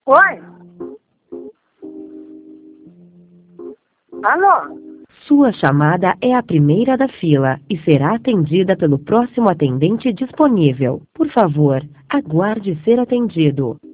Oi? Alô? Sua chamada é a primeira da fila e será atendida pelo próximo atendente disponível. Por favor, aguarde ser atendido.